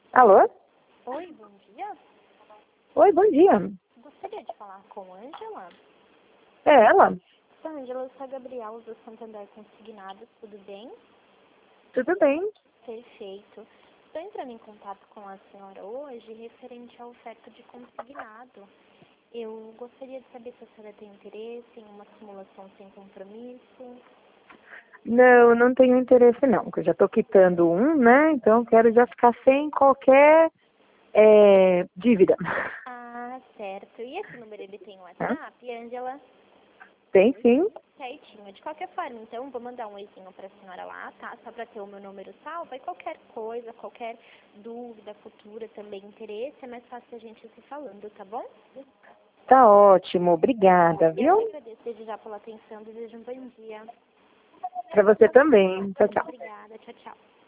Alô? Oi, bom dia. Oi, bom dia. Gostaria de falar com Ângela. É ela? Ângela, eu sou a Gabriela do Santander Consignados, tudo bem? Tudo bem? Perfeito. Estou entrando em contato com a senhora hoje referente à oferta de consignado. Eu gostaria de saber se a senhora tem interesse em uma simulação sem compromisso. Não, não tenho interesse não, porque eu já estou quitando um, né? Então quero já ficar sem qualquer dívida. Ah, certo. E esse número ele tem Tá? WhatsApp, Ângela? Tem sim. Certinho. De qualquer forma, então, vou mandar um oizinho para a senhora lá, tá? Só para ter o meu número salvo. E qualquer coisa, qualquer dúvida futura, também interesse, é mais fácil a gente ir se falando, tá bom? Tá ótimo, obrigada, E eu que viu? agradeço desde já pela atenção, desejo um bom dia. Pra você também. Tchau, tchau. Obrigada, tchau, tchau.